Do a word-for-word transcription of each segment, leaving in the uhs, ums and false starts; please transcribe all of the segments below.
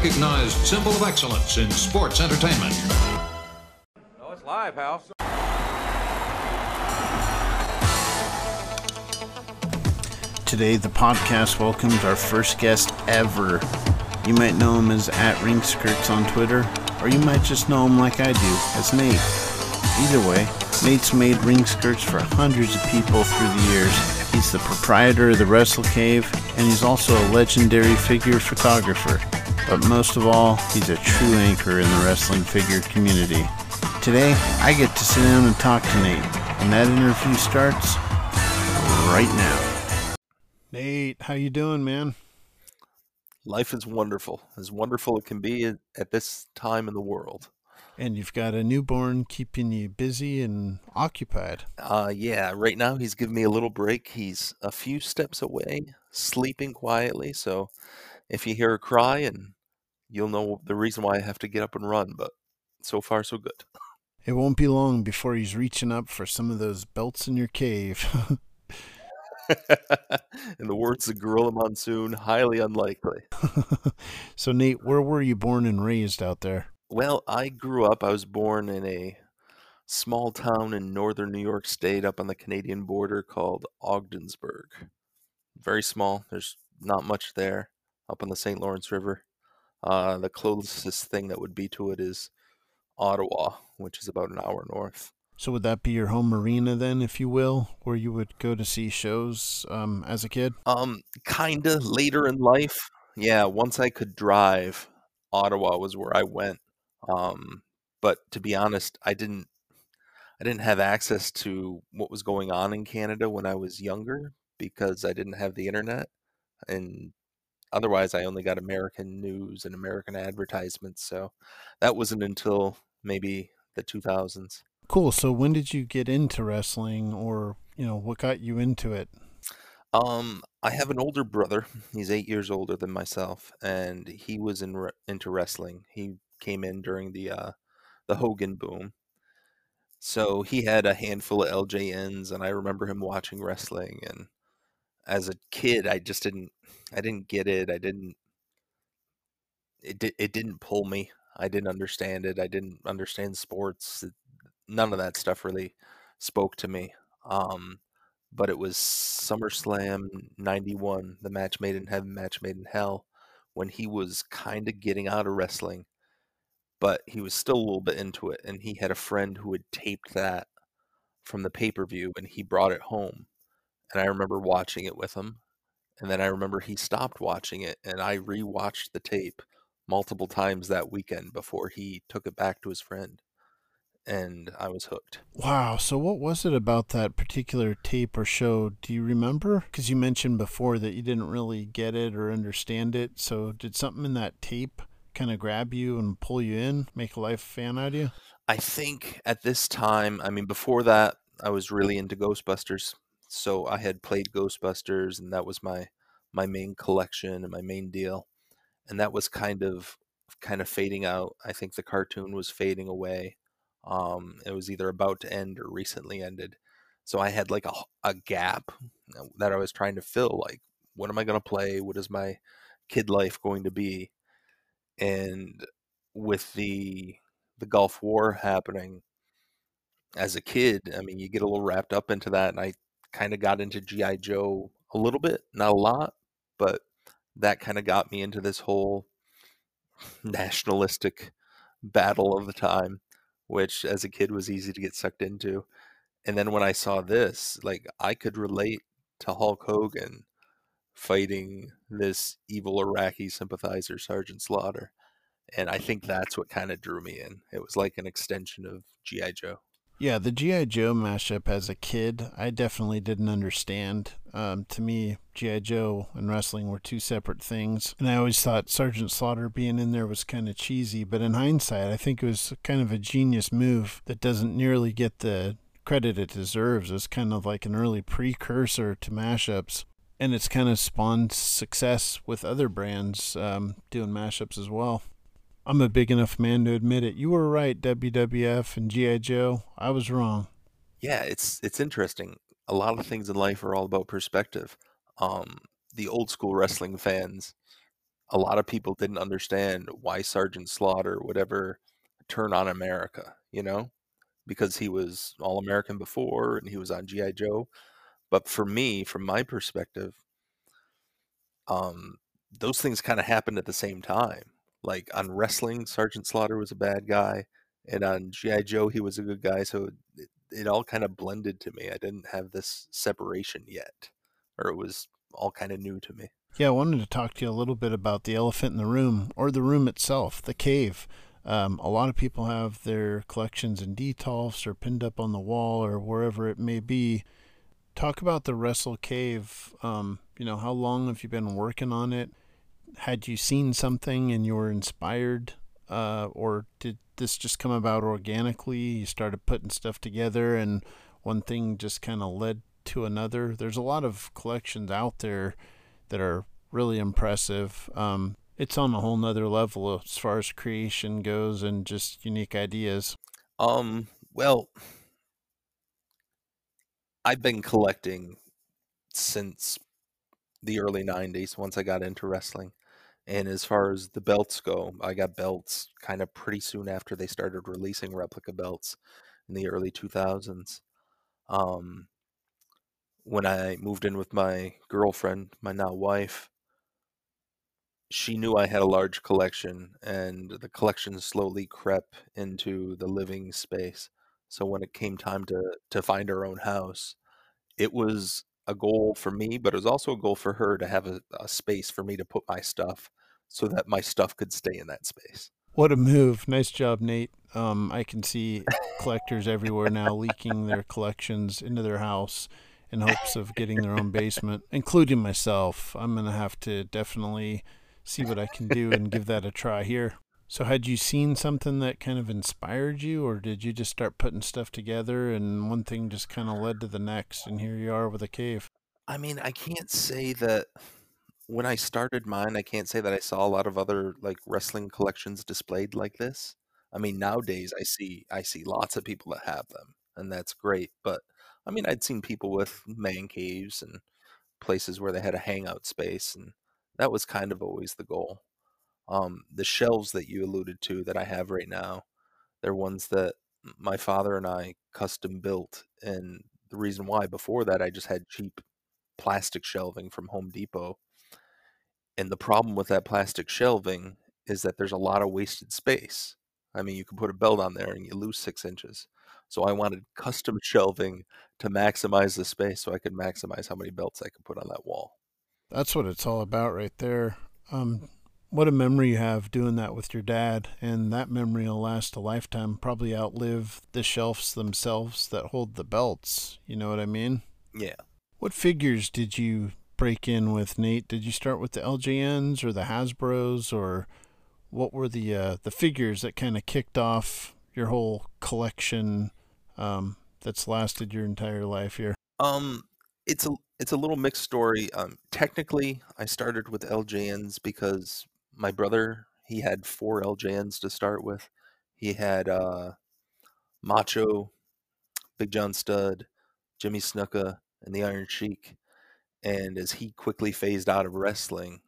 recognized symbol of excellence in sports entertainment. Oh, it's live, Hal. Today, the podcast welcomes our first guest ever. You might know him as at Ring Skirts on Twitter, or you might just know him like I do, as Nate. Either way, Nate's made ring skirts for hundreds of people through the years. He's the proprietor of the Wrestle Cave, and he's also a legendary figure photographer. But most of all, he's a true anchor in the wrestling figure community. Today, I get to sit down and talk to Nate, and that interview starts right now. Nate, how you doing, man? Life is wonderful, as wonderful it can be at, at this time in the world. And you've got a newborn keeping you busy and occupied. Uh, yeah, right now he's giving me a little break. He's a few steps away, sleeping quietly, so if you hear a cry, and you'll know the reason why I have to get up and run, but so far so good. It won't be long before he's reaching up for some of those belts in your cave. In the words of Gorilla Monsoon, highly unlikely. So, Nate, where were you born and raised out there? Well, I grew up, I was born in a small town in northern New York State up on the Canadian border called Ogdensburg. Very small, there's not much there, up on the Saint Lawrence River. Uh, the closest thing that would be to it is Ottawa, which is about an hour north. So would that be your home arena then, if you will, where you would go to see shows um, as a kid? Um, kinda later in life. Yeah, once I could drive, Ottawa was where I went. Um, but to be honest, I didn't I didn't have access to what was going on in Canada when I was younger because I didn't have the internet. And otherwise, I only got American news and American advertisements. So that wasn't until maybe the two thousands. Cool. So when did you get into wrestling, or, you know, what got you into it? Um, I have an older brother. He's eight years older than myself, and he was in re- into wrestling. He came in during the uh, the Hogan boom. So he had a handful of L J Ns, and I remember him watching wrestling. And as a kid, I just didn't, I didn't get it. I didn't, it, di- it didn't pull me. I didn't understand it. I didn't understand sports. None of that stuff really spoke to me. Um, but it was SummerSlam ninety-one, the match made in heaven, match made in hell, when he was kind of getting out of wrestling, but he was still a little bit into it. And he had a friend who had taped that from the pay-per-view, and he brought it home. And I remember watching it with him. And then I remember he stopped watching it, and I rewatched the tape multiple times that weekend before he took it back to his friend. And I was hooked. Wow. So what was it about that particular tape or show? Do you remember? Because you mentioned before that you didn't really get it or understand it. So did something in that tape kind of grab you and pull you in, make a life fan out of you? I think at this time, I mean, before that, I was really into Ghostbusters. So I had played Ghostbusters, and that was my my main collection and my main deal. And that was kind of kind of fading out. I think the cartoon was fading away. Um, it was either about to end or recently ended. So I had like a, a gap that I was trying to fill. Like, what am I going to play? What is my kid life going to be? And with the the Gulf War happening as a kid, I mean, you get a little wrapped up into that. And I kind of got into G I. Joe a little bit, not a lot, but that kind of got me into this whole nationalistic battle of the time, which as a kid was easy to get sucked into. And then when I saw this, like, I could relate to Hulk Hogan fighting this evil Iraqi sympathizer, Sergeant Slaughter. And I think that's what kind of drew me in. It was like an extension of G I. Joe. Yeah, the G I. Joe mashup as a kid, I definitely didn't understand. Um, to me, G I. Joe and wrestling were two separate things. And I always thought Sergeant Slaughter being in there was kind of cheesy. But in hindsight, I think it was kind of a genius move that doesn't nearly get the credit it deserves. It's kind of like an early precursor to mashups. And it's kind of spawned success with other brands um, doing mashups as well. I'm a big enough man to admit it. You were right, W W F and G I. Joe. I was wrong. Yeah, it's it's interesting. A lot of things in life are all about perspective. Um, the old school wrestling fans a lot of people didn't understand why Sergeant Slaughter would ever turn on America, you know, because he was All-American before and he was on G I. Joe. But for me, from my perspective, um, those things kind of happened at the same time. Like on wrestling, Sergeant Slaughter was a bad guy, and on G I. Joe, he was a good guy. So it, it all kind of blended to me. I didn't have this separation yet, or it was all kind of new to me. Yeah, I wanted to talk to you a little bit about the elephant in the room, or the room itself, the cave. Um, a lot of people have their collections in Detolfs or pinned up on the wall or wherever it may be. Talk about the Wrestle Cave. Um, you know, how long have you been working on it? Had you seen something and you were inspired? Uh, or did this just come about organically? You started putting stuff together and one thing just kind of led to another? There's a lot of collections out there that are really impressive. Um, it's on a whole nother level as far as creation goes and just unique ideas. Um, well, I've been collecting since the early nineties once I got into wrestling. And as far as the belts go, I got belts kind of pretty soon after they started releasing replica belts in the early two thousands. Um, when I moved in with my girlfriend, my now wife, she knew I had a large collection, and the collection slowly crept into the living space. So when it came time to, to find our own house, it was a goal for me, but it was also a goal for her to have a, a space for me to put my stuff so that my stuff could stay in that space. What a move. Nice job, Nate. Um, I can see collectors everywhere now leaking their collections into their house in hopes of getting their own basement, including myself. I'm going to have to definitely see what I can do and give that a try here. So had you seen something that kind of inspired you, or did you just start putting stuff together and one thing just kind of led to the next, and here you are with a cave? I mean, I can't say that when I started mine, I can't say that I saw a lot of other like wrestling collections displayed like this. I mean, nowadays I see I see lots of people that have them, and that's great. But I mean, I'd seen people with man caves and places where they had a hangout space, and that was kind of always the goal. Um, the shelves that you alluded to that I have right now, they're ones that my father and I custom built, and the reason why before that I just had cheap plastic shelving from Home Depot. And the problem with that plastic shelving is that there's a lot of wasted space. I mean, you can put a belt on there and you lose six inches. So I wanted custom shelving to maximize the space so I could maximize how many belts I could put on that wall. That's what it's all about right there. Um, what a memory you have doing that with your dad, and that memory will last a lifetime, probably outlive the shelves themselves that hold the belts. You know what I mean? Yeah. What figures did you break in with, Nate? Did you start with the L J Ns or the Hasbros, or what were the uh, the figures that kind of kicked off your whole collection um, that's lasted your entire life here? Um, it's a it's a little mixed story. Um, technically, I started with L J Ns because my brother, he had four L J Ns to start with. He had uh, Macho, Big John Studd, Jimmy Snuka, and the Iron Sheik. And as he quickly phased out of wrestling,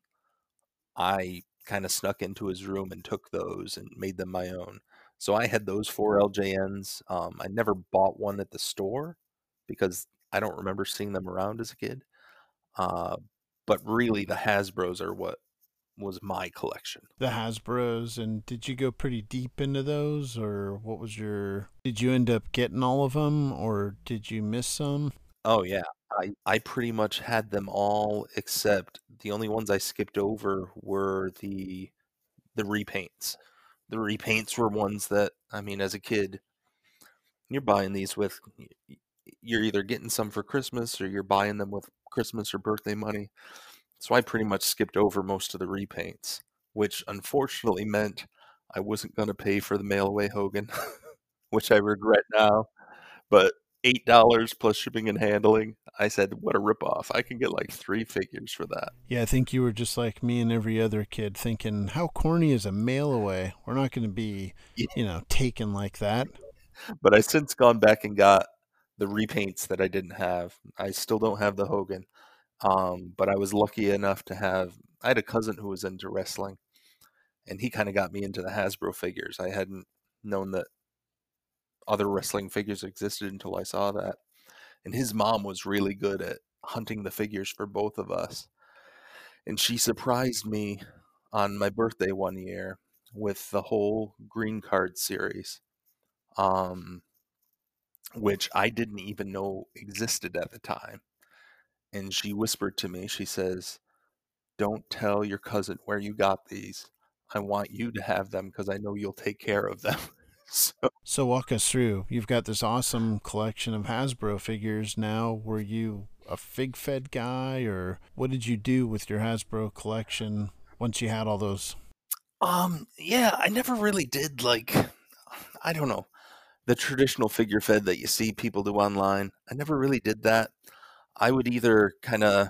I kind of snuck into his room and took those and made them my own. So I had those four L J Ns. Um, I never bought one at the store because I don't remember seeing them around as a kid. Uh, but really, the Hasbros are what was my collection. The Hasbros, and did you go pretty deep into those, or what was your? Did you end up getting all of them, or did you miss some? Oh yeah, I I pretty much had them all except the only ones I skipped over were the the repaints. The repaints were ones that, I mean, as a kid, you're buying these with, you're either getting some for Christmas or you're buying them with Christmas or birthday money. So I pretty much skipped over most of the repaints, which unfortunately meant I wasn't going to pay for the mail away Hogan, which I regret now. But eight dollars plus shipping and handling, I said, what a ripoff. I can get like three figures for that. Yeah, I think you were just like me and every other kid thinking, how corny is a mail away? We're not going to be, you know, taken like that. But I've since gone back and got the repaints that I didn't have. I still don't have the Hogan. Um, but I was lucky enough to have I had a cousin who was into wrestling, and he kind of got me into the Hasbro figures. I hadn't known that other wrestling figures existed until I saw that. And his mom was really good at hunting the figures for both of us. And she surprised me on my birthday one year with the whole Green Card series, um, which I didn't even know existed at the time. And she whispered to me, she says, "Don't tell your cousin where you got these. I want you to have them because I know you'll take care of them." so, So walk us through. You've got this awesome collection of Hasbro figures now. Were you a Fig Fed guy, or what did you do with your Hasbro collection once you had all those? um, yeah, I never really did, like, I don't know, the traditional figure fed that you see people do online. I never really did that. I would either kind of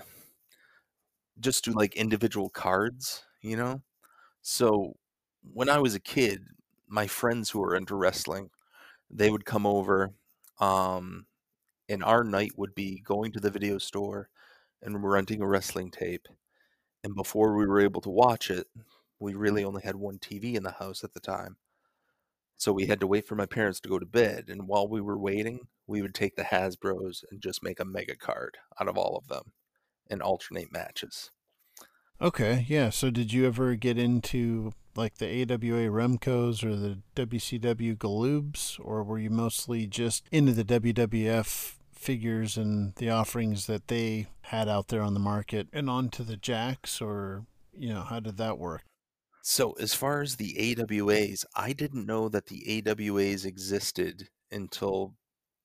just do like individual cards, you know? So when I was a kid, my friends who were into wrestling, they would come over, um, and our night would be going to the video store and renting a wrestling tape. And before we were able to watch it, we really only had one T V in the house at the time. So we had to wait for my parents to go to bed. And while we were waiting, we would take the Hasbros and just make a mega card out of all of them and alternate matches. Okay, yeah. So did you ever get into like the A W A Remcos or the W C W Galoobs, or were you mostly just into the W W F figures and the offerings that they had out there on the market and onto the Jacks, or, you know, how did that work? So as far as the A W As, I didn't know that the A W As existed until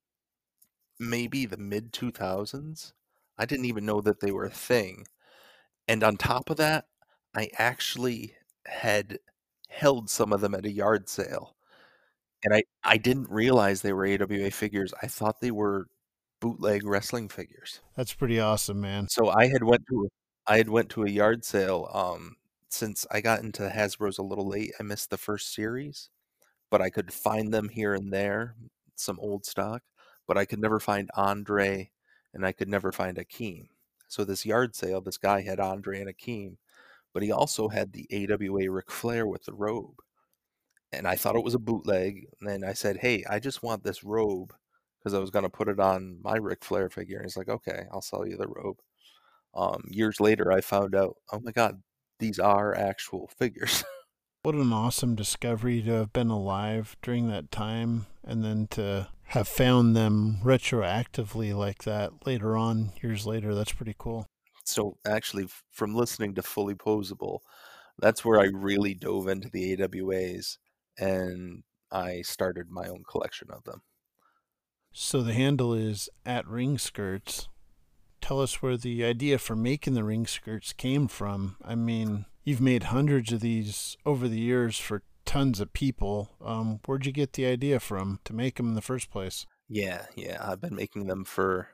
maybe the mid two thousands. I didn't even know that they were a thing. And on top of that, I actually had held some of them at a yard sale. And I, I didn't realize they were A W A figures. I thought they were bootleg wrestling figures. That's pretty awesome, man. So I had went to I had went to a yard sale. Um, since I got into Hasbro's a little late, I missed the first series, but I could find them here and there, some old stock. But I could never find Andre, and I could never find Akeem. So this yard sale, this guy had Andre and Akeem, but he also had the A W A Ric Flair with the robe. And I thought it was a bootleg. And then I said, "Hey, I just want this robe," because I was going to put it on my Ric Flair figure. And he's like, "Okay, I'll sell you the robe." Um, years later, I found out, oh my God, these are actual figures. What an awesome discovery to have been alive during that time, and then to have found them retroactively like that later on, years later. That's pretty cool. So actually, from listening to Fully Posable, that's where I really dove into the A W As, and I started my own collection of them. So the handle is at Ring Skirts. Tell us where the idea for making the ring skirts came from. I mean, you've made hundreds of these over the years for tons of people. Um, where'd you get the idea from to make them in the first place? Yeah, yeah, I've been making them for,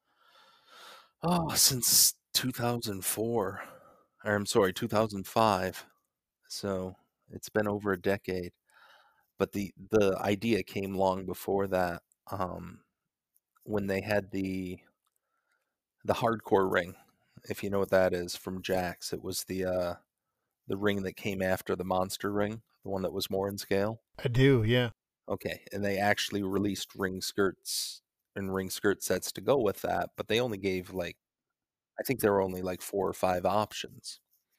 oh, since two thousand four, or I'm sorry, two thousand five. So it's been over a decade. But the the idea came long before that. Um, when they had the the hardcore ring, if you know what that is, from Jax. It was the uh, the ring that came after the monster ring, the one that was more in scale. I do, yeah. Okay, and they actually released ring skirts and ring skirt sets to go with that, but they only gave like, I think there were only like four or five options.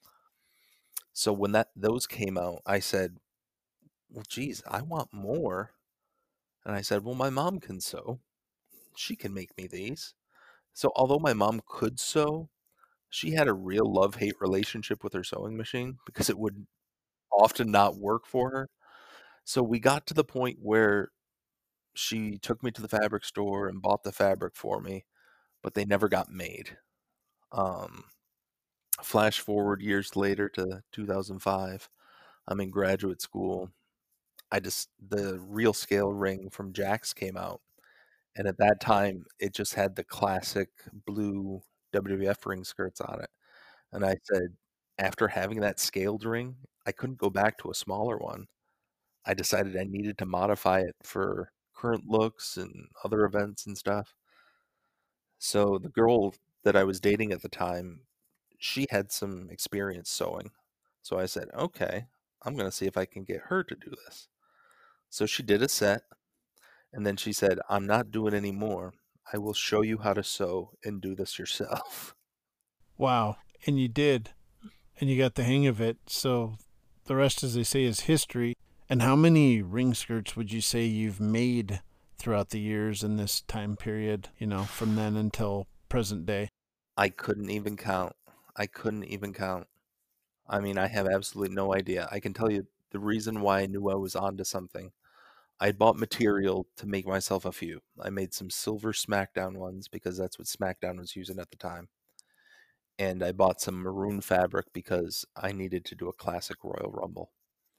So when that those came out, I said, "Well, geez, I want more." And I said, "Well, my mom can sew; she can make me these." So although my mom could sew, she had a real love-hate relationship with her sewing machine because it would often not work for her. So we got to the point where she took me to the fabric store and bought the fabric for me, but they never got made. Um, flash forward years later to two thousand five, I'm in graduate school. I just the real scale ring from Jax came out, and at that time it just had the classic blue W W F ring skirts on it. And I said, after having that scaled ring, I couldn't go back to a smaller one. I decided I needed to modify it for current looks and other events and stuff. So the girl that I was dating at the time, she had some experience sewing. So I said, okay, I'm going to see if I can get her to do this. So she did a set, and then she said, I'm not doing any more. I will show you how to sew and do this yourself. Wow. And you did. And you got the hang of it. So the rest, as they say, is history. And how many ring skirts would you say you've made throughout the years in this time period, you know, from then until present day? I couldn't even count. I couldn't even count. I mean, I have absolutely no idea. I can tell you the reason why I knew I was onto something. I bought material to make myself a few. I made some silver SmackDown ones because that's what SmackDown was using at the time. And I bought some maroon fabric because I needed to do a classic Royal Rumble.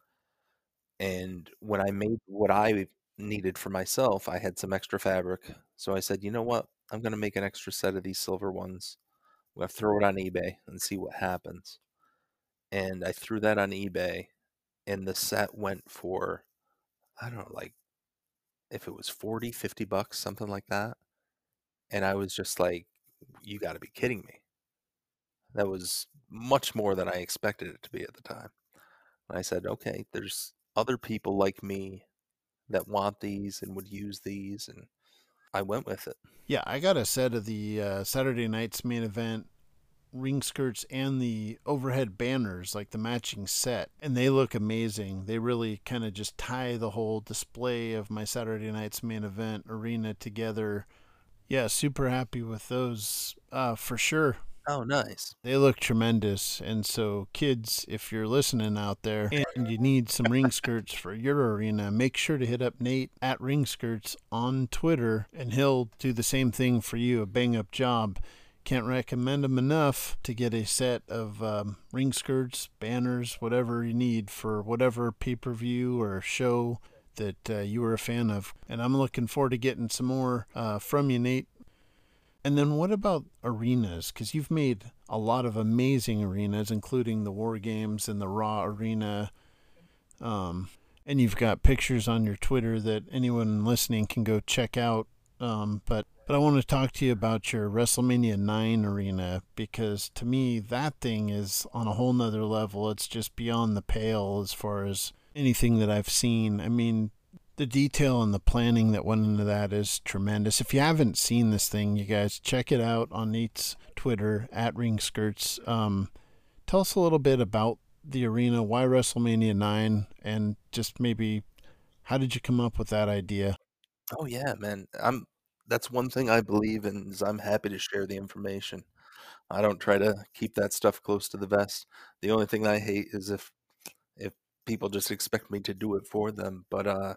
And when I made what I needed for myself, I had some extra fabric. So I said, you know what? I'm going to make an extra set of these silver ones. I'm going to throw it on eBay and see what happens. And I threw that on eBay, and the set went for, I don't know, like if it was forty, fifty bucks, something like that. And I was just like, you got to be kidding me. That was much more than I expected it to be at the time. And I said, okay, there's other people like me that want these and would use these, and I went with it. Yeah, I got a set of the uh, Saturday night's main event ring skirts and the overhead banners, like the matching set, and they look amazing. They really kind of just tie the whole display of my Saturday night's main event arena together. Yeah, super happy with those uh, for sure. Oh, nice. They look tremendous. And so, kids, if you're listening out there and you need some ring skirts for your arena, make sure to hit up Nate at Ring Skirts on Twitter, and he'll do the same thing for you, a bang-up job. Can't recommend him enough to get a set of um, ring skirts, banners, whatever you need for whatever pay-per-view or show that uh, you were a fan of. And I'm looking forward to getting some more uh, from you, Nate. And then what about arenas? Because you've made a lot of amazing arenas, including the War Games and the Raw Arena. Um, and you've got pictures on your Twitter that anyone listening can go check out. Um, but, but I want to talk to you about your WrestleMania nine arena, because to me, that thing is on a whole nother level. It's just beyond the pale as far as anything that I've seen. I mean, the detail and the planning that went into that is tremendous. If you haven't seen this thing, you guys, check it out on Nate's Twitter, at Ring Skirts. Um, tell us a little bit about the arena, why WrestleMania nine, and just maybe how did you come up with that idea? Oh yeah, man. I'm that's one thing I believe in, is I'm happy to share the information. I don't try to keep that stuff close to the vest. The only thing I hate is if if people just expect me to do it for them. But uh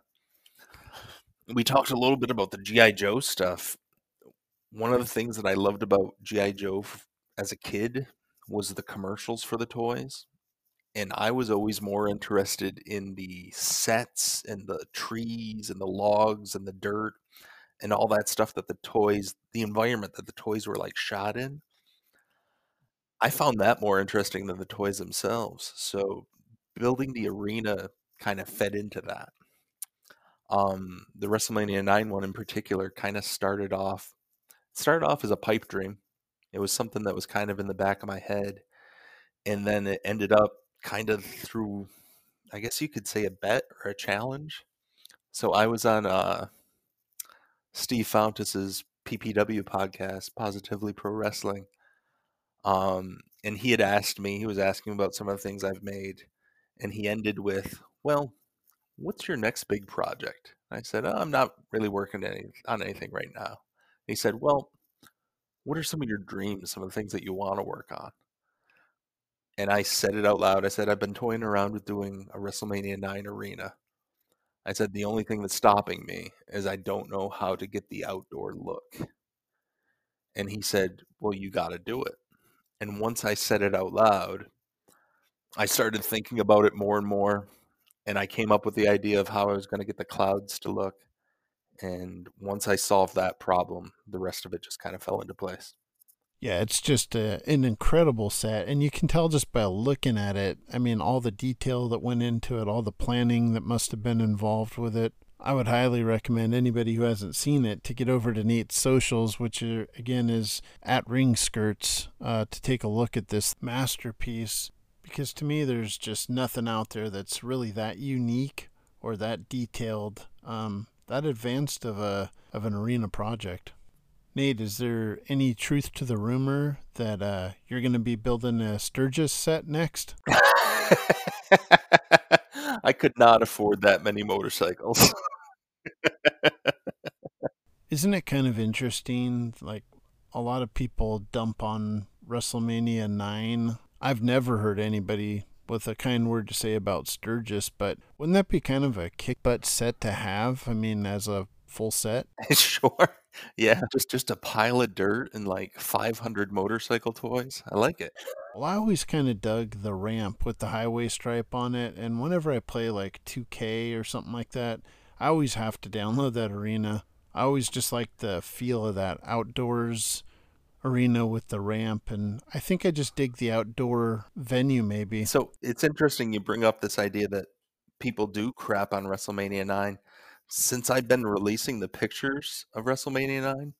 we talked a little bit about the G I. Joe stuff. One of the things that I loved about G I. Joe as a kid was the commercials for the toys. And I was always more interested in the sets and the trees and the logs and the dirt and all that stuff that the toys, the environment that the toys were like shot in. I found that more interesting than the toys themselves. So building the arena kind of fed into that. Um, the WrestleMania nine one in particular kind of started off started off as a pipe dream. It was something that was kind of in the back of my head, and then it ended up kind of through, I guess you could say, a bet or a challenge. So I was on uh, Steve Fountas's P P W podcast, Positively Pro Wrestling, um, and he had asked me, he was asking about some of the things I've made, and he ended with, well, what's your next big project? I said, oh, I'm not really working any, on anything right now. He said, well, what are some of your dreams, some of the things that you want to work on? And I said it out loud. I said, I've been toying around with doing a WrestleMania nine arena. I said, the only thing that's stopping me is I don't know how to get the outdoor look. And he said, well, you got to do it. And once I said it out loud, I started thinking about it more and more. And I came up with the idea of how I was going to get the clouds to look. And once I solved that problem, the rest of it just kind of fell into place. Yeah, it's just a, an incredible set, and you can tell just by looking at it. I mean, all the detail that went into it, all the planning that must have been involved with it. I would highly recommend anybody who hasn't seen it to get over to Nate's socials, which are, again is at Ring Skirts, uh, to take a look at this masterpiece. Because to me, there's just nothing out there that's really that unique or that detailed, um, that advanced of a of an arena project. Nate, is there any truth to the rumor that uh, you're going to be building a Sturgis set next? I could not afford that many motorcycles. Isn't it kind of interesting? Like, a lot of people dump on WrestleMania nine. I've never heard anybody with a kind word to say about Sturgis, but wouldn't that be kind of a kick butt set to have? I mean, as a full set? Sure. Yeah, just just a pile of dirt and like five hundred motorcycle toys. I like it. Well, I always kind of dug the ramp with the highway stripe on it, and whenever I play like two K or something like that, I always have to download that arena. I always just like the feel of that outdoors arena with the ramp, and I think I just dig the outdoor venue maybe. So it's interesting you bring up this idea that people do crap on WrestleMania nine. Since I've been releasing the pictures of WrestleMania nine,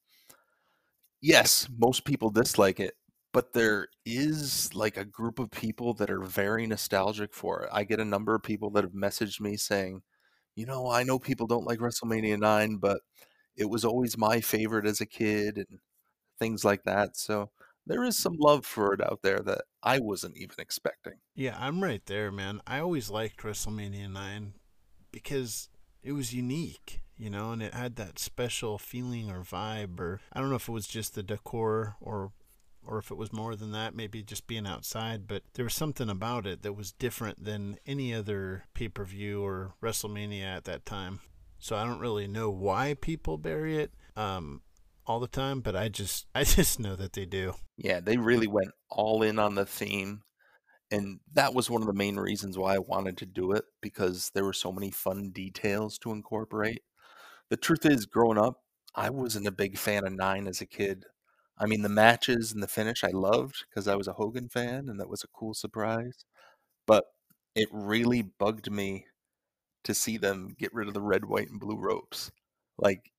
yes, most people dislike it, but there is like a group of people that are very nostalgic for it. I get a number of people that have messaged me saying, you know, I know people don't like WrestleMania nine, but it was always my favorite as a kid and things like that. So there is some love for it out there that I wasn't even expecting. Yeah, I'm right there, man. I always liked WrestleMania nine because it was unique, you know, and it had that special feeling or vibe, or I don't know if it was just the decor or or if it was more than that, maybe just being outside, but there was something about it that was different than any other pay-per-view or WrestleMania at that time. So I don't really know why people bury it um, all the time, but I just I just know that they do. Yeah, they really went all in on the theme. And that was one of the main reasons why I wanted to do it, because there were so many fun details to incorporate. The truth is, growing up, I wasn't a big fan of nine as a kid. I mean, the matches and the finish I loved because I was a Hogan fan and that was a cool surprise. But it really bugged me to see them get rid of the red, white, and blue ropes. Like,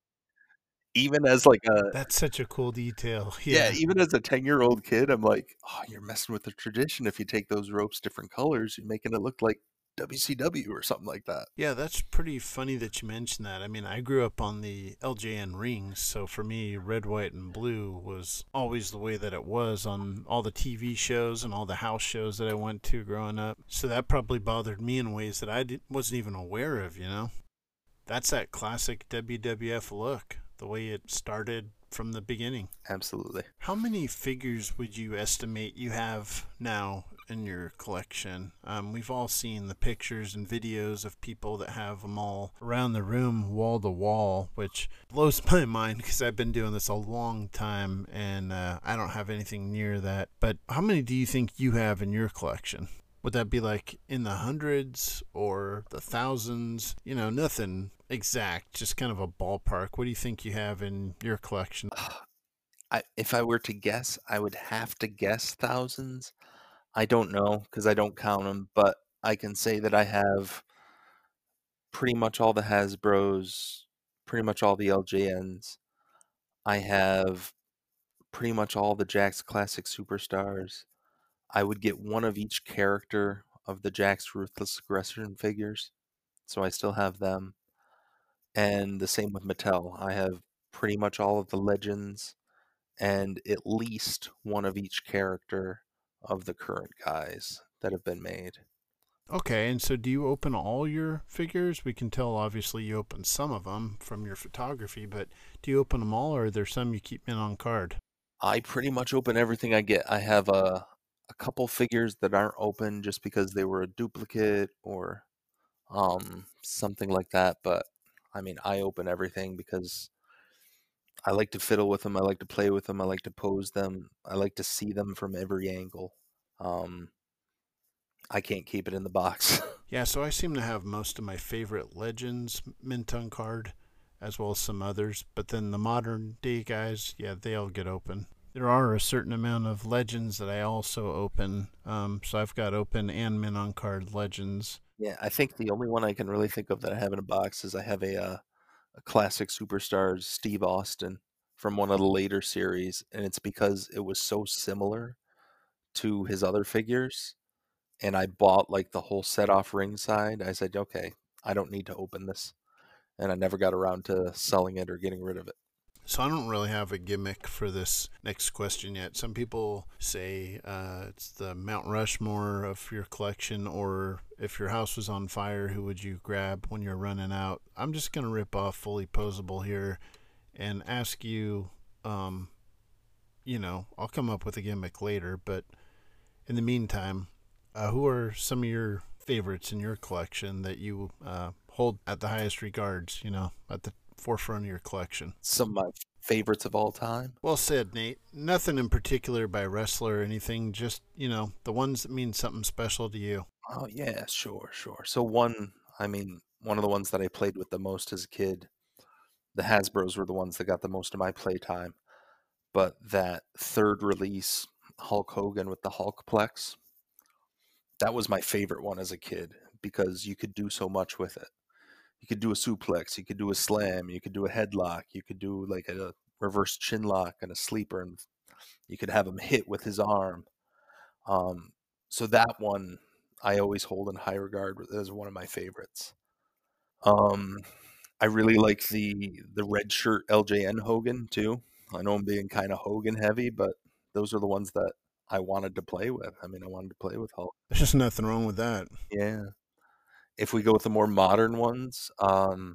even as like a That's such a cool detail. yeah, Yeah. even as a ten-year-old kid, I'm like, "Oh, you're messing with the tradition if you take those ropes different colors. You're making it look like W C W or something like that." Yeah, that's pretty funny that you mentioned that. I mean, I grew up on the L J N rings, so for me, red, white, and blue was always the way that it was on all the T V shows and all the house shows that I went to growing up. So that probably bothered me in ways that I did, wasn't even aware of, you know? That's that classic W W F look, the way it started from the beginning. Absolutely. How many figures would you estimate you have now in your collection? Um, we've all seen the pictures and videos of people that have them all around the room, wall to wall, which blows my mind because I've been doing this a long time and uh, I don't have anything near that. But how many do you think you have in your collection? Would that be like in the hundreds or the thousands? You know, nothing exact, just kind of a ballpark. What do you think you have in your collection? I, if I were to guess, I would have to guess thousands. I don't know because I don't count them, but I can say that I have pretty much all the Hasbros, pretty much all the L J Ns. I have pretty much all the Jakks Classic Superstars. I would get one of each character of the Jakks Ruthless Aggression figures, so I still have them. And the same with Mattel. I have pretty much all of the Legends and at least one of each character of the current guys that have been made. Okay, and so do you open all your figures? We can tell obviously you open some of them from your photography, but do you open them all or are there some you keep in on card? I pretty much open everything I get. I have a, a couple figures that aren't open just because they were a duplicate or um, something like that, but I mean, I open everything because I like to fiddle with them. I like to play with them. I like to pose them. I like to see them from every angle. Um, I can't keep it in the box. Yeah, so I seem to have most of my favorite Legends mint on card, as well as some others. But then the modern day guys, yeah, they all get open. There are a certain amount of Legends that I also open. Um, so I've got open and mint on card Legends. Yeah, I think the only one I can really think of that I have in a box is I have a uh, a classic superstars Steve Austin from one of the later series, and it's because it was so similar to his other figures, and I bought like the whole set off ringside. I said, okay, I don't need to open this, and I never got around to selling it or getting rid of it. So I don't really have a gimmick for this next question yet. Some people say uh, it's the Mount Rushmore of your collection, or if your house was on fire, who would you grab when you're running out? I'm just going to rip off Fully Posable here and ask you, um, you know, I'll come up with a gimmick later, but in the meantime, uh, who are some of your favorites in your collection that you uh, hold at the highest regards, you know, at the forefront of your collection? Some of my favorites of all time. Well said, Nate. Nothing in particular by wrestler or anything, just, you know, the ones that mean something special to you. Oh yeah, sure, sure. So one, I mean, one of the ones that I played with the most as a kid, the Hasbros were the ones that got the most of my play time. But that third release Hulk Hogan with the Hulkplex, that was my favorite one as a kid because you could do so much with it. You could do a suplex, you could do a slam, you could do a headlock, you could do like a reverse chin lock and a sleeper, and you could have him hit with his arm. Um, so that one I always hold in high regard as one of my favorites. Um, I really like the the red shirt L J N Hogan too. I know I'm being kind of Hogan heavy, but those are the ones that I wanted to play with. I mean, I wanted to play with Hulk. There's just nothing wrong with that. Yeah. If we go with the more modern ones, um,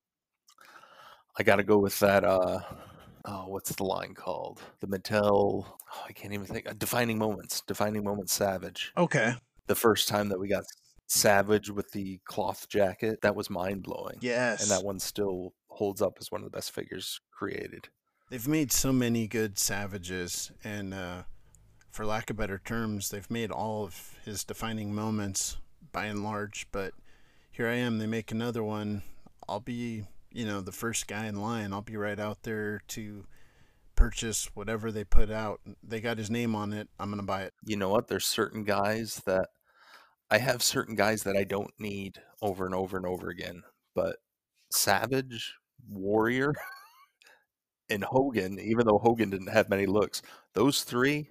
I got to go with that. Uh, oh, what's the line called? The Mattel. Oh, I can't even think. Uh, Defining Moments. Defining Moments Savage. Okay. The first time that we got Savage with the cloth jacket, that was mind blowing. Yes. And that one still holds up as one of the best figures created. They've made so many good Savages, and uh, for lack of better terms, they've made all of his defining moments by and large. But here I am, they make another one. I'll be, you know, the first guy in line. I'll be right out there to purchase whatever they put out. They got his name on it. I'm going to buy it. You know what? There's certain guys that I have certain guys that I don't need over and over and over again. But Savage, Warrior, and Hogan, even though Hogan didn't have many looks, those three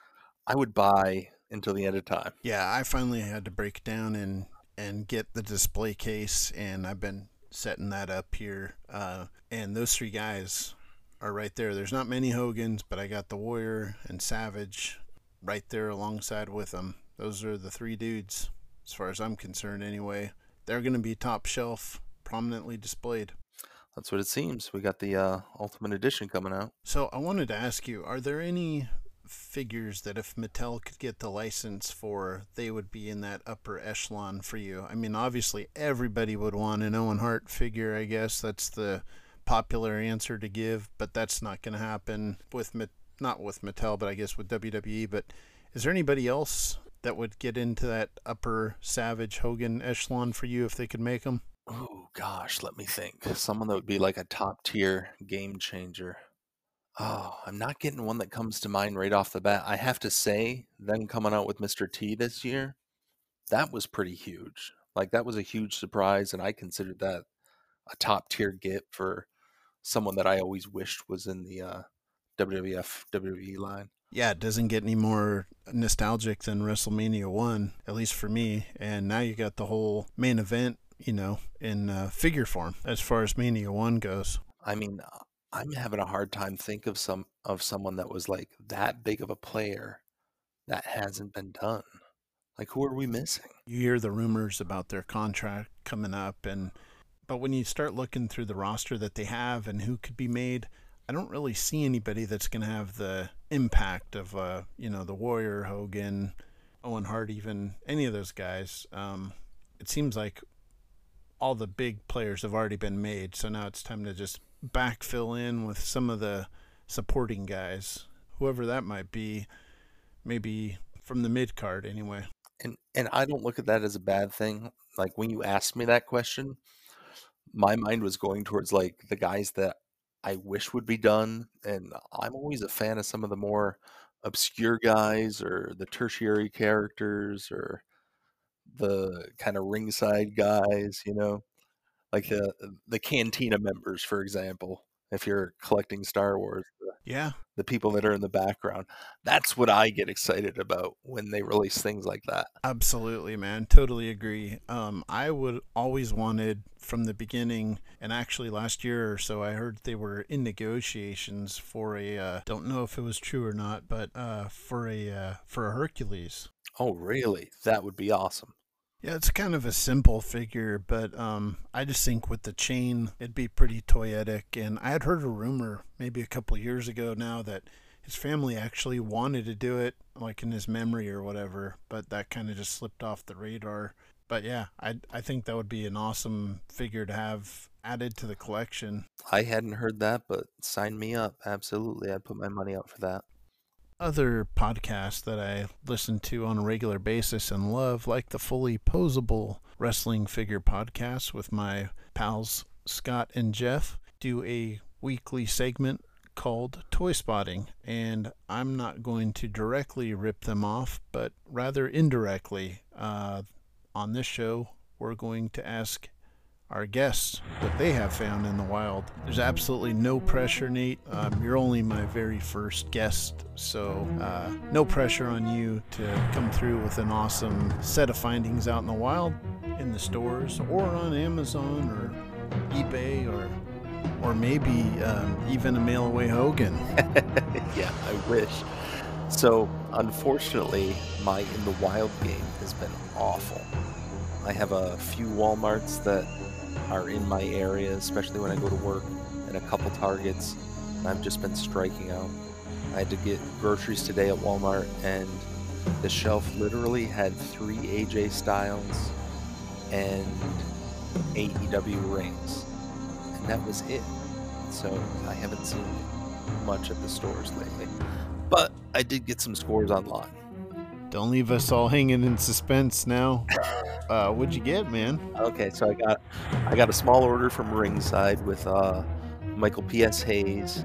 I would buy until the end of time. Yeah, I finally had to break down and and get the display case, and I've been setting that up here. Uh, and those three guys are right there. There's not many Hogans, but I got the Warrior and Savage right there alongside with them. Those are the three dudes, as far as I'm concerned anyway. They're going to be top shelf, prominently displayed. That's what it seems. We got the uh, Ultimate Edition coming out. So I wanted to ask you, are there any figures that if Mattel could get the license for, they would be in that upper echelon for you? I mean, obviously everybody would want an Owen Hart figure. I guess that's the popular answer to give, but that's not going to happen with not with Mattel, but I guess with W W E. But is there anybody else that would get into that upper Savage Hogan echelon for you if they could make them? Oh gosh, let me think. Someone that would be like a top tier game changer. Oh, I'm not getting one that comes to mind right off the bat. I have to say, them coming out with Mister T this year, that was pretty huge. Like, that was a huge surprise, and I considered that a top tier get for someone that I always wished was in the uh, W W F, W W E line. Yeah, it doesn't get any more nostalgic than WrestleMania one, at least for me. And now you got the whole main event, you know, in uh, figure form as far as Mania one goes. I mean, I'm having a hard time think of some of someone that was like that big of a player that hasn't been done. Like, who are we missing? You hear the rumors about their contract coming up, and but when you start looking through the roster that they have and who could be made, I don't really see anybody that's going to have the impact of, uh, you know, the Warrior, Hogan, Owen Hart, even any of those guys. Um, it seems like all the big players have already been made, so now it's time to just backfill in with some of the supporting guys, whoever that might be, maybe from the mid card anyway. And and I don't look at that as a bad thing. Like, when you asked me that question, my mind was going towards like the guys that I wish would be done, and I'm always a fan of some of the more obscure guys or the tertiary characters or the kind of ringside guys, you know, like the the Cantina members, for example. If you're collecting Star Wars, the, Yeah, the people that are in the background, that's what I get excited about when they release things like that. absolutely, man. Totally agree. Um, I would always wanted from the beginning, and actually last year or so, I heard they were in negotiations for a. Uh, don't know if it was true or not, but uh, for a uh, for a Hercules. Oh, really? That would be awesome. Yeah, it's kind of a simple figure, but um, I just think with the chain, it'd be pretty toyetic. And I had heard a rumor maybe a couple years ago now that his family actually wanted to do it, like in his memory or whatever, but that kind of just slipped off the radar. But yeah, I I think that would be an awesome figure to have added to the collection. I hadn't heard that, but sign me up. Absolutely. I'd put my money out for that. Other podcasts that I listen to on a regular basis and love, like the Fully Posable Wrestling Figure podcast with my pals Scott and Jeff, do a weekly segment called Toy Spotting, and I'm not going to directly rip them off, but rather indirectly. Uh, on this show, we're going to ask our guests what they have found in the wild. There's absolutely no pressure, Nate. Um, you're only my very first guest, so uh, no pressure on you to come through with an awesome set of findings out in the wild, in the stores, or on Amazon or eBay, or or maybe um, even a mail-away Hogan. Yeah, I wish. So, unfortunately, my In the Wild game has been awful. I have a few Walmarts that are in my area, especially when I go to work, and a couple Targets. I've just been striking out. I had to get groceries today at Walmart, and the shelf literally had three A J Styles and A E W rings, and that was it. So I haven't seen much at the stores lately, but I did get some scores online. Don't leave us all hanging in suspense now. Uh, what'd you get, man? Okay, so I got I got a small order from Ringside with uh, Michael P S. Hayes.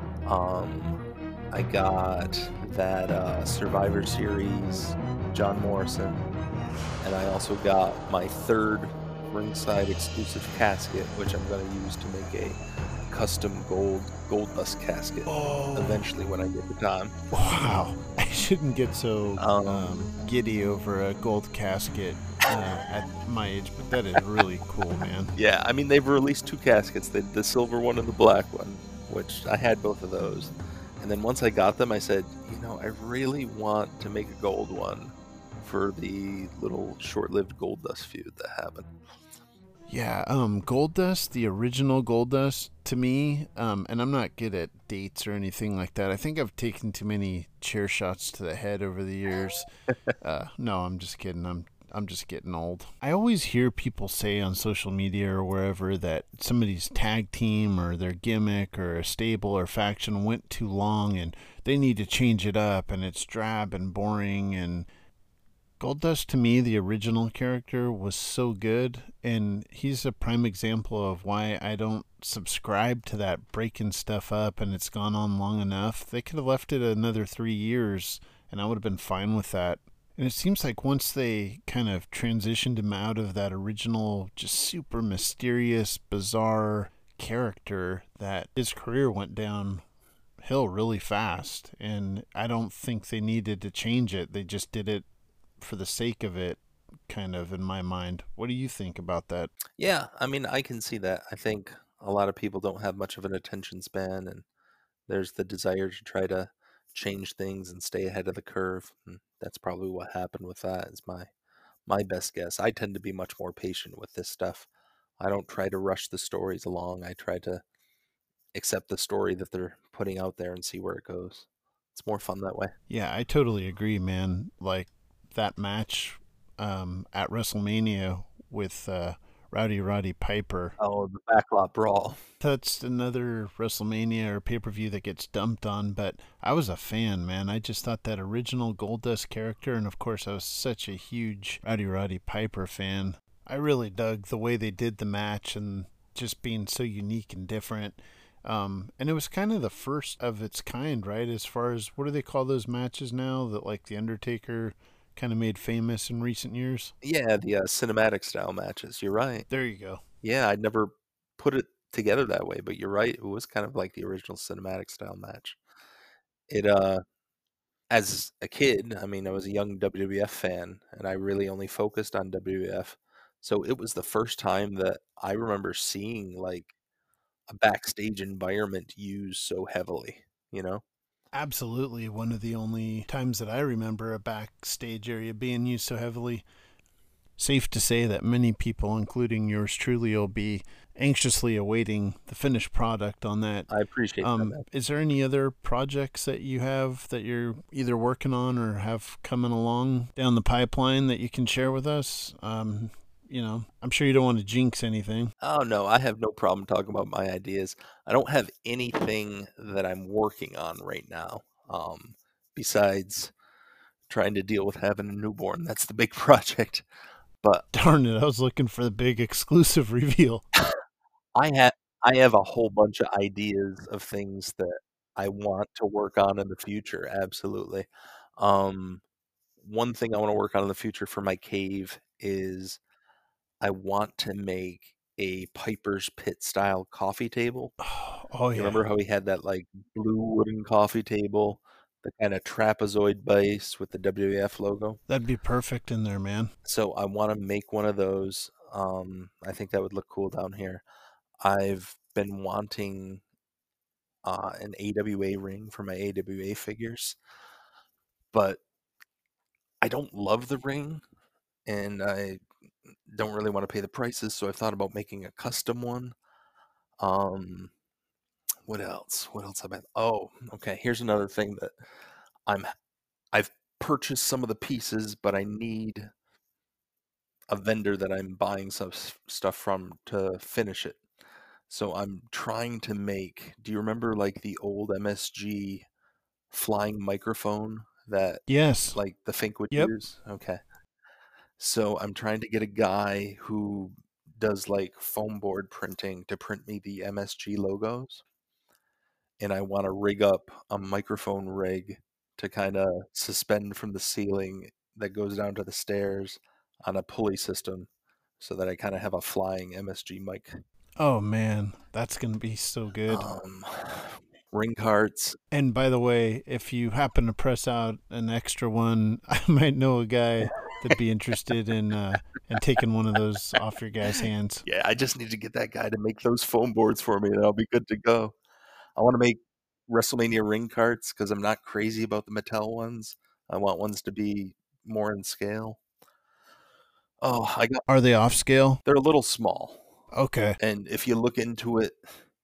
Um, I got that uh, Survivor Series John Morrison, and I also got my third Ringside exclusive casket, which I'm going to use to make a custom gold gold dust casket Oh. eventually when I get the time. Wow. I shouldn't get so Um, um, giddy over a gold casket uh, at my age, but that is really cool, man. Yeah, I mean, they've released two caskets, the, the silver one and the black one, which I had both of those. And then once I got them, I said, you know, I really want to make a gold one for the little short-lived Gold Dust feud that happened. Yeah, um, Gold Dust, the original Gold Dust, to me, um, and I'm not good at dates or anything like that. I think I've taken too many chair shots to the head over the years. uh, no, I'm just kidding. I'm I'm just getting old. I always hear people say on social media or wherever that somebody's tag team or their gimmick or a stable or faction went too long and they need to change it up and it's drab and boring. And Goldust, to me, the original character, was so good, and he's a prime example of why I don't subscribe to that breaking stuff up and it's gone on long enough. They could have left it another three years and I would have been fine with that. And it seems like once they kind of transitioned him out of that original, just super mysterious, bizarre character, that his career went downhill really fast. And I don't think they needed to change it. They just did it for the sake of it, kind of, in my mind. What do you think about that? Yeah, I mean, I can see that. I think a lot of people don't have much of an attention span, and there's the desire to try to change things and stay ahead of the curve. And that's probably what happened with that, is my my best guess. I tend to be much more patient with this stuff. I don't try to rush the stories along. I try to accept the story that they're putting out there and see where it goes. It's more fun that way. Yeah, I totally agree, man. Like that match um, at WrestleMania with uh, Rowdy Roddy Piper. Oh, the backlot brawl. That's another WrestleMania or pay-per-view that gets dumped on, but I was a fan, man. I just thought that original Goldust character, and of course I was such a huge Rowdy Roddy Piper fan. I really dug the way they did the match and just being so unique and different. Um, and it was kind of the first of its kind, right? As far as, what do they call those matches now? That like The Undertaker kind of made famous in recent years. Yeah, the uh, cinematic style matches. You're right. There you go. Yeah, I'd never put it together that way, but you're right. It was kind of like the original cinematic style match. It uh as a kid, I mean, I was a young W W F fan and I really only focused on W W F. So it was the first time that I remember seeing like a backstage environment used so heavily, you know? Absolutely. One of the only times that I remember a backstage area being used so heavily. Safe to say that many people, including yours truly, will be anxiously awaiting the finished product on that. I appreciate Um, that. is there any other projects that you have that you're either working on or have coming along down the pipeline that you can share with us? Um, you know, I'm sure you don't want to jinx anything. Oh no, I have no problem talking about my ideas. I don't have anything that I'm working on right now. Um, besides trying to deal with having a newborn. That's the big project. But Darn it, I was looking for the big exclusive reveal. I have I have a whole bunch of ideas of things that I want to work on in the future. Absolutely. Um, one thing I want to work on in the future for my cave is I want to make a Piper's Pit style coffee table. Oh, You yeah. remember how he had that like blue wooden coffee table, the kind of trapezoid base with the W W F logo? That'd be perfect in there, man. So I want to make one of those. Um, I think that would look cool down here. I've been wanting uh, an A W A ring for my A W A figures, but I don't love the ring, and I don't really want to pay the prices. So I've thought about making a custom one. Um, what else? What else have I? Oh, okay. Here's another thing that I'm. I've purchased some of the pieces, but I need a vendor that I'm buying some s- stuff from to finish it. So I'm trying to make. Do you remember like the old M S G flying microphone that Yes. like the Fink would Yep. use? Okay. So I'm trying to get a guy who does like foam board printing to print me the M S G logos. And I want to rig up a microphone rig to kind of suspend from the ceiling that goes down to the stairs on a pulley system so that I kind of have a flying M S G mic. Oh, man. That's going to be so good. Um, ring carts. And by the way, if you happen to press out an extra one, I might know a guy that'd be interested in uh, in taking one of those off your guys' hands. Yeah, I just need to get that guy to make those foam boards for me, and I'll be good to go. I want to make WrestleMania ring carts because I'm not crazy about the Mattel ones. I want ones to be more in scale. Oh, I got. Are they off scale? They're a little small. Okay. And if you look into it,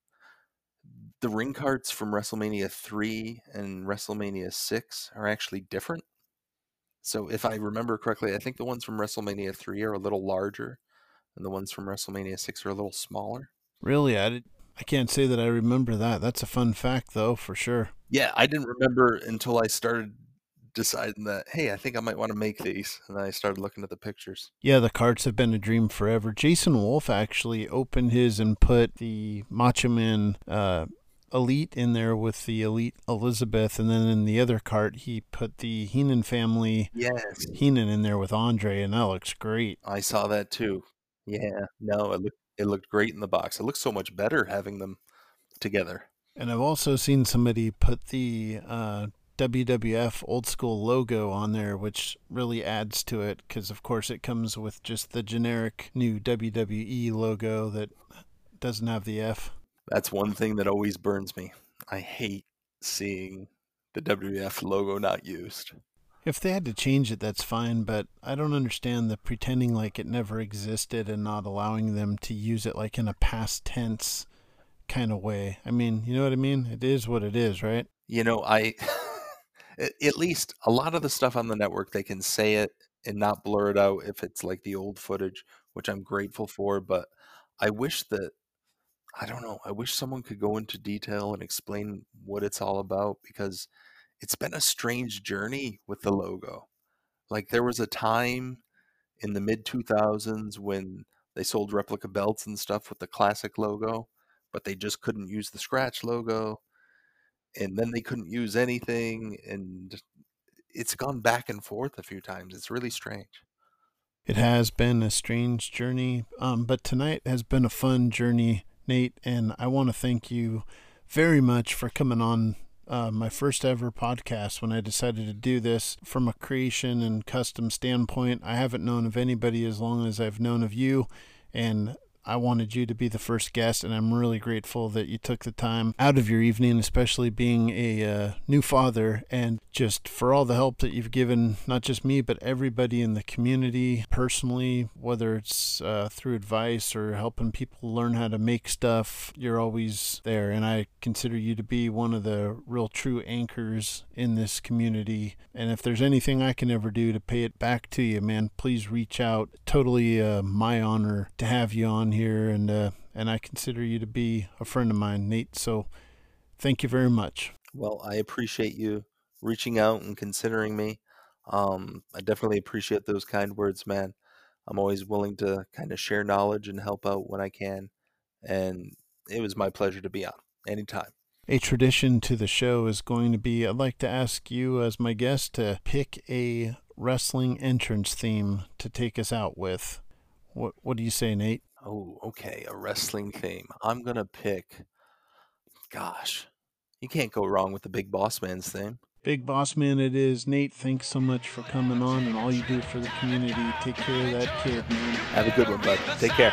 the ring carts from WrestleMania three and WrestleMania six are actually different. So if I remember correctly, I think the ones from WrestleMania three are a little larger and the ones from WrestleMania six are a little smaller. Really? I, did, I can't say that I remember that. That's a fun fact, though, for sure. Yeah, I didn't remember until I started deciding that, hey, I think I might want to make these. And then I started looking at the pictures. Yeah, the carts have been a dream forever. Jason Wolf actually opened his and put the Macho Man uh, Elite in there with the Elite Elizabeth, and then in the other cart he put the Heenan family Yes. Heenan in there with Andre, and that looks great. I saw that too. Yeah, no, it looked it looked great in the box. It looks so much better having them together. And I've also seen somebody put the uh, W W F old school logo on there, which really adds to it because, of course, it comes with just the generic new W W E logo that doesn't have the F. That's one thing that always burns me. I hate seeing the W W F logo not used. If they had to change it, that's fine, but I don't understand the pretending like it never existed and not allowing them to use it like in a past tense kind of way. I mean, you know what I mean? It is what it is, right? You know, I at least a lot of the stuff on the network, they can say it and not blur it out if it's like the old footage, which I'm grateful for, but I wish that I don't know, I wish someone could go into detail and explain what it's all about because it's been a strange journey with the logo. Like there was a time in the mid two thousands when they sold replica belts and stuff with the classic logo, but they just couldn't use the scratch logo. And then they couldn't use anything. And it's gone back and forth a few times. It's really strange. It has been a strange journey, um, but tonight has been a fun journey, Nate, and I want to thank you very much for coming on uh, my first ever podcast when I decided to do this from a creation and custom standpoint. I haven't known of anybody as long as I've known of you, and I wanted you to be the first guest, and I'm really grateful that you took the time out of your evening, especially being a uh, new father, and just for all the help that you've given, not just me, but everybody in the community personally, whether it's uh, through advice or helping people learn how to make stuff. You're always there, and I consider you to be one of the real true anchors in this community. And if there's anything I can ever do to pay it back to you, man, please reach out. Totally uh, my honor to have you on here, and uh, and I consider you to be a friend of mine, Nate. So thank you very much. Well, I appreciate you reaching out and considering me. Um, I definitely appreciate those kind words, man. I'm always willing to kind of share knowledge and help out when I can. And it was my pleasure to be on anytime. A tradition to the show is going to be, I'd like to ask you as my guest to pick a wrestling entrance theme to take us out with. What What do you say, Nate? Oh, okay. A wrestling theme. I'm going to pick, gosh, you can't go wrong with the Big Boss Man's theme. Big Boss Man it is. Nate, thanks so much for coming on and all you do for the community. Take care of that kid, man. Have a good one, bud. Take care.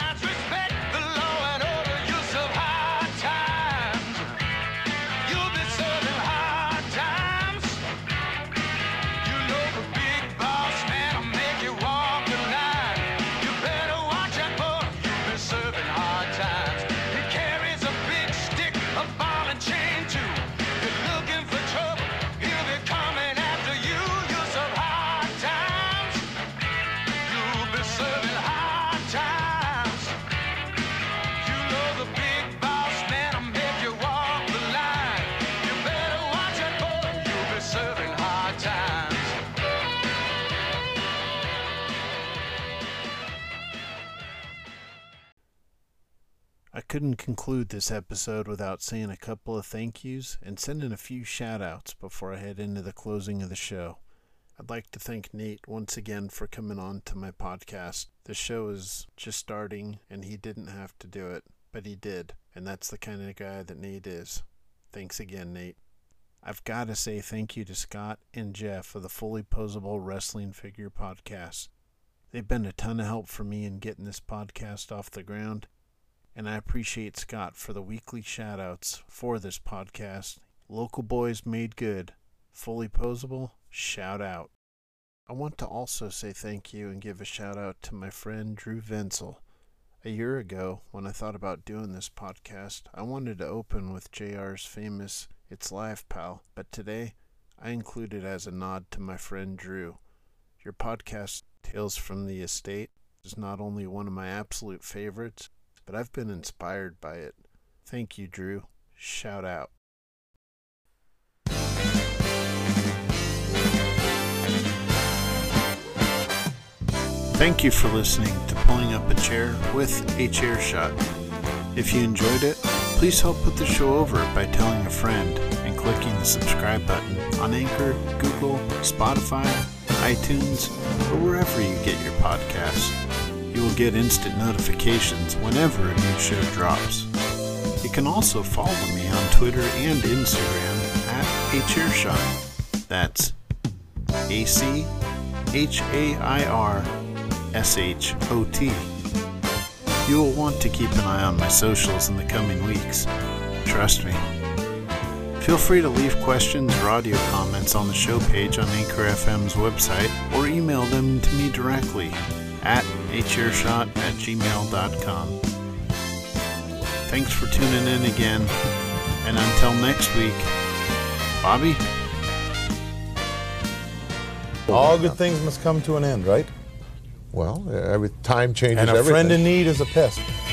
I couldn't conclude this episode without saying a couple of thank yous and sending a few shout outs before I head into the closing of the show. I'd like to thank Nate once again for coming on to my podcast. The show is just starting and he didn't have to do it, but he did, and that's the kind of guy that Nate is. Thanks again, Nate. I've got to say thank you to Scott and Jeff of the Fully Posable Wrestling Figure Podcast. They've been a ton of help for me in getting this podcast off the ground. And I appreciate Scott for the weekly shout-outs for this podcast. Local Boys Made Good. Fully Posable, shout out. I want to also say thank you and give a shout-out to my friend Drew Venzel. A year ago, when I thought about doing this podcast, I wanted to open with J R's famous It's Live, Pal, but today I include it as a nod to my friend Drew. Your podcast, Tales from the Estate, is not only one of my absolute favorites, but I've been inspired by it. Thank you, Drew. Shout out. Thank you for listening to Pulling Up a Chair with a Chair Shot. If you enjoyed it, please help put the show over by telling a friend and clicking the subscribe button on Anchor, Google, Spotify, iTunes, or wherever you get your podcasts. You will get instant notifications whenever a new show drops. You can also follow me on Twitter and Instagram at achairshot. That's A C H A I R S H O T. You will want to keep an eye on my socials in the coming weeks. Trust me. Feel free to leave questions or audio comments on the show page on Anchor F M's website or email them to me directly at achairshot at gmail dot com. Thanks for tuning in again, and until next week, Bobby? All good things must come to an end, right? Well, every time changes And a everything. friend in need is a pest.